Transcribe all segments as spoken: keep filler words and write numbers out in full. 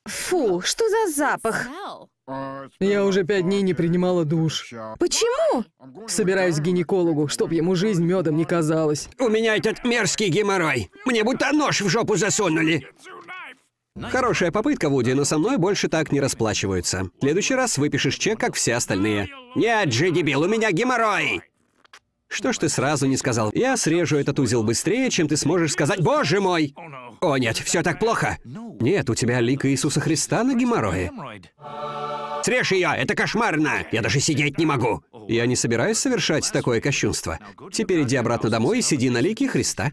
Фу, что за запах? Я уже пять дней не принимала душ. Почему? Собираюсь к гинекологу, чтоб ему жизнь медом не казалась. У меня этот мерзкий геморрой. Мне будто нож в жопу засунули. Хорошая попытка, Вуди, но со мной больше так не расплачиваются. В следующий раз выпишешь чек, как все остальные. Нет же, дебил, у меня геморрой! Что ж ты сразу не сказал? Я срежу этот узел быстрее, чем ты сможешь сказать «Боже мой!» О нет, все так плохо. Нет, у тебя лик Иисуса Христа на геморрое. Срежь ее, это кошмарно! Я даже сидеть не могу. Я не собираюсь совершать такое кощунство. Теперь иди обратно домой и сиди на лике Христа.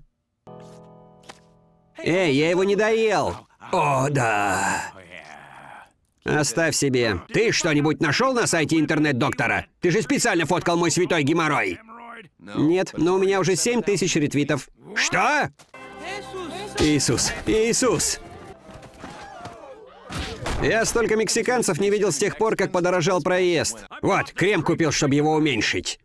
Эй, я его не доел! О, да! Оставь себе. Ты что-нибудь нашел на сайте интернет-доктора? Ты же специально фоткал мой святой геморрой. Нет, но у меня уже семь тысяч ретвитов. Что? Иисус, Иисус! Я столько мексиканцев не видел с тех пор, как подорожал проезд. Вот, крем купил, чтобы его уменьшить.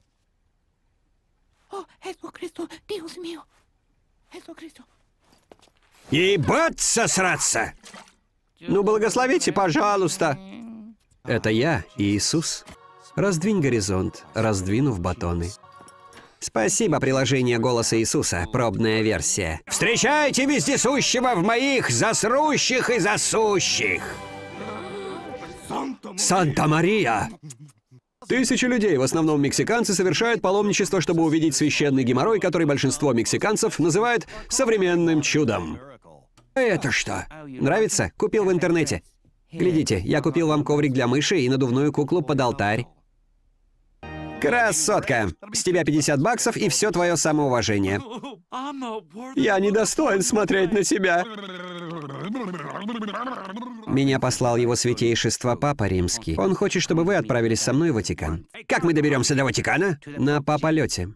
Ебаться сраться! Ну, благословите, пожалуйста. Это я, Иисус. Раздвинь горизонт, раздвинув батоны. Спасибо, приложение «Голоса Иисуса», пробная версия. Встречайте вездесущего в моих засрущих и засущих! Санта-Мария! Тысячи людей, в основном мексиканцы, совершают паломничество, чтобы увидеть священный геморрой, который большинство мексиканцев называют современным чудом. Это что? Нравится? Купил в интернете. Глядите, я купил вам коврик для мыши и надувную куклу под алтарь. Красотка! С тебя пятьдесят баксов и все твое самоуважение. Я не достоин смотреть на себя. Меня послал его святейшество Папа Римский. Он хочет, чтобы вы отправились со мной в Ватикан. Как мы доберемся до Ватикана? На паполете.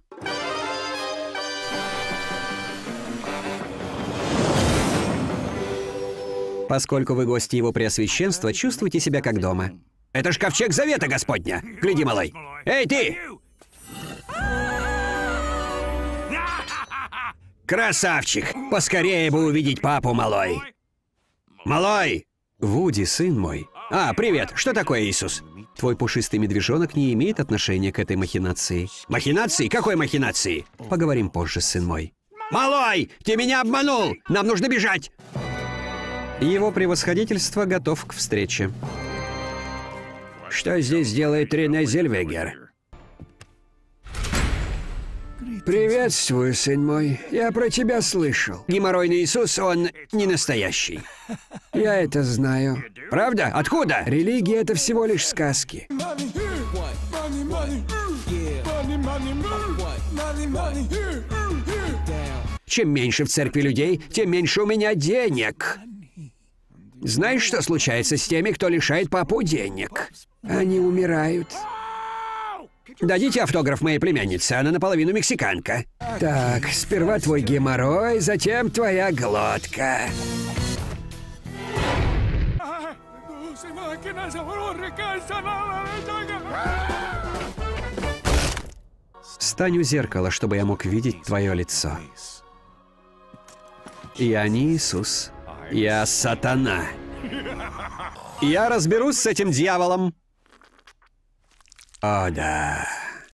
Поскольку вы гости его преосвященства, чувствуйте себя как дома. Это ж ковчег завета Господня. Гляди, малой. Эй, ты! Красавчик! Поскорее бы увидеть папу, малой. Малой! Вуди, сын мой. А, привет. Что такое, Иисус? Твой пушистый медвежонок не имеет отношения к этой махинации. Махинации? Какой махинации? Поговорим позже, сын мой. Малой! Ты меня обманул! Нам нужно бежать! Его превосходительство готов к встрече. Что здесь делает Рене Зельвегер? Приветствую, сын мой. Я про тебя слышал. Геморройный Иисус, он не настоящий. Я это знаю. Правда? Откуда? Религия — это всего лишь сказки. Чем меньше в церкви людей, тем меньше у меня денег. Знаешь, что случается с теми, кто лишает папу денег? Они умирают. Дадите автограф моей племяннице, она наполовину мексиканка. Так, сперва твой геморрой, затем твоя глотка. Стань у зеркала, чтобы я мог видеть твое лицо. Я не Иисус. Я сатана. Я разберусь с этим дьяволом. О, да.